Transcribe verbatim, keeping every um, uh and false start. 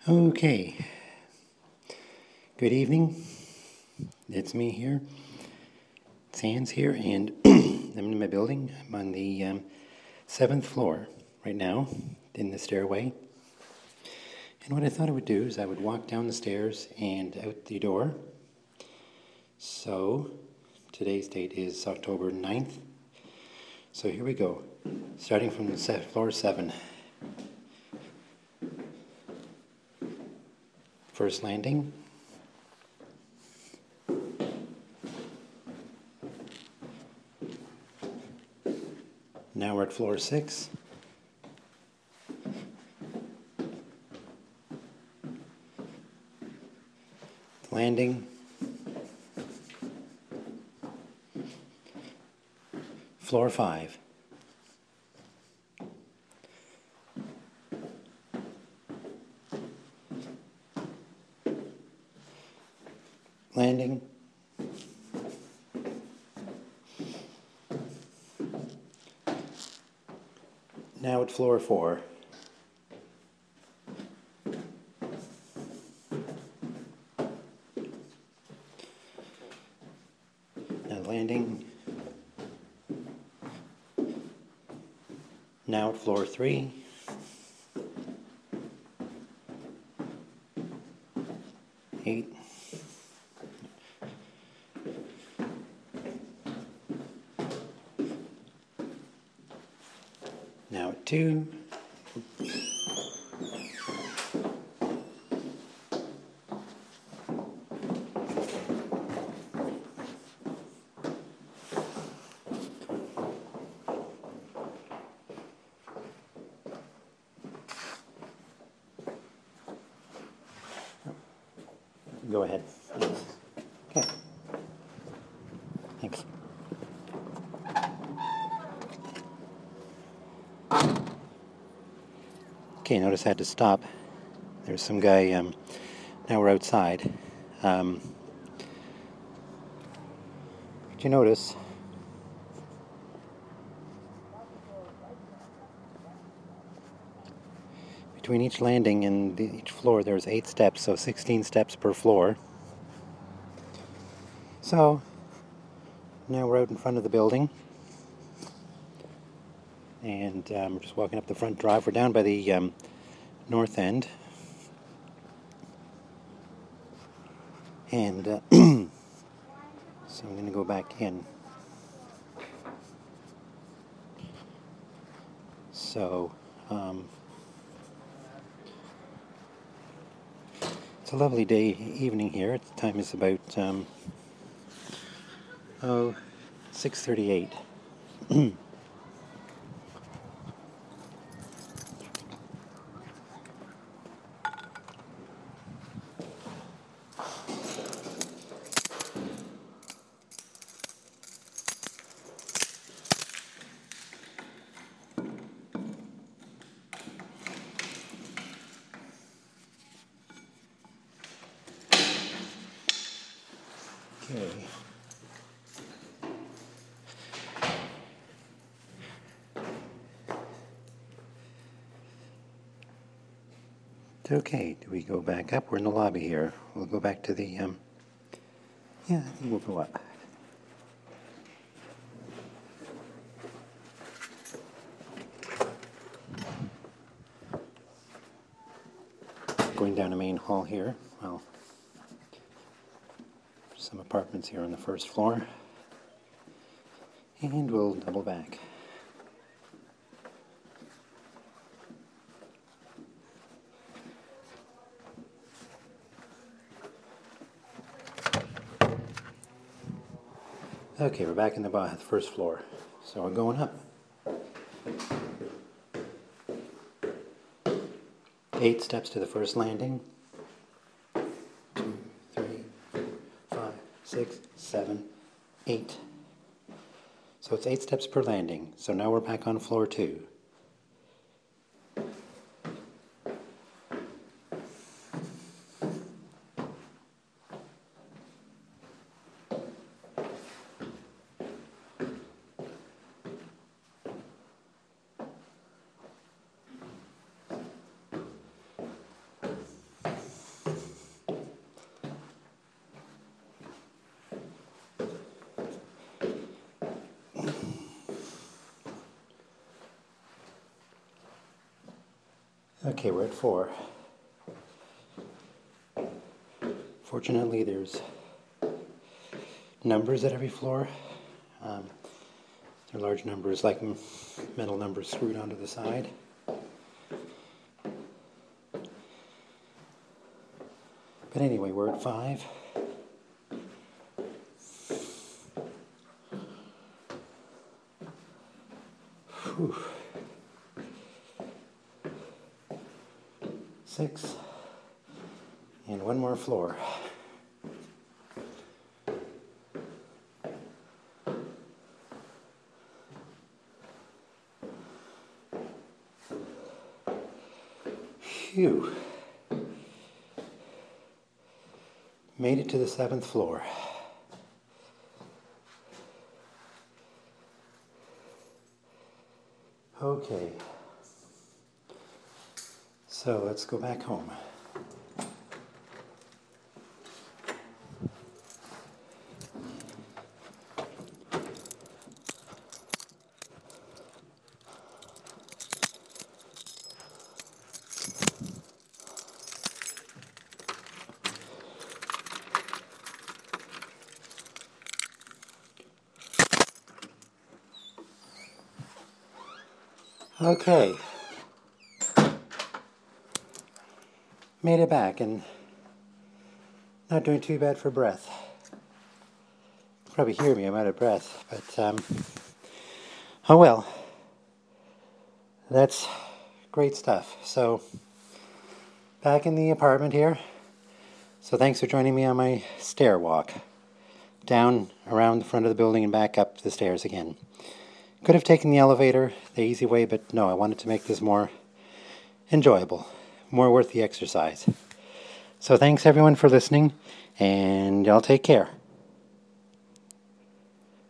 Okay, good evening. It's me here. It's Hans here, and I'm in my building. I'm on the um, seventh floor right now in the stairway. And what I thought I would do is I would walk down the stairs and out the door. So today's date is October ninth. So here we go, starting from the se- floor seven. First landing. Now we're at floor six. Landing. Floor five. Landing. Now at floor four. Now landing. Now at floor three. Eight. Now at two. Go ahead. Okay. Thanks. Okay, notice I had to stop. There's some guy, um, now we're outside. Um, did you notice? Between each landing and the, each floor, there's eight steps, so sixteen steps per floor. So, now we're out in front of the building. And um, we're just walking up the front drive. We're down by the um, north end. And uh, so I'm going to go back in. So, um, it's a lovely day, evening here. The time is about, um, oh, six thirty-eight. Okay. Okay, do we go back up? We're in the lobby here. We'll go back to the, um, yeah, I think we'll go up. Going down the main hall here. Well, some apartments here on the first floor. And we'll double back. Okay, we're back in the, the first floor. So we're going up. Eight steps to the first landing. Two, three, five, six, seven, eight. So it's eight steps per landing. So now we're back on floor two. Okay, we're at four. Fortunately, there's numbers at every floor. Um, they're large numbers, like metal numbers screwed onto the side. But anyway, we're at five. Whew. Six. And one more floor. Phew. Made it to the seventh floor. Okay. So let's go back home. Okay. Made it back and not doing too bad for breath. You probably hear me, I'm out of breath, but um, oh well. That's great stuff. So, back in the apartment here. So thanks for joining me on my stair walk. Down around the front of the building and back up the stairs again. Could have taken the elevator, the easy way, but no, I wanted to make this more enjoyable, more worth the exercise. So thanks everyone for listening, and y'all take care.